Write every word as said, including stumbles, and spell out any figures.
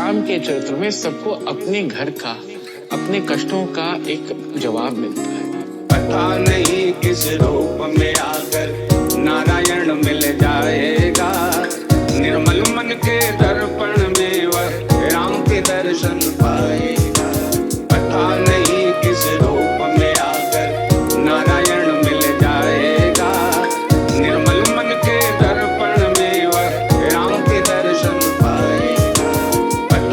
राम के चरित्र में सबको अपने घर का, अपने कष्टों का एक जवाब मिलता है। पता नहीं किस रोग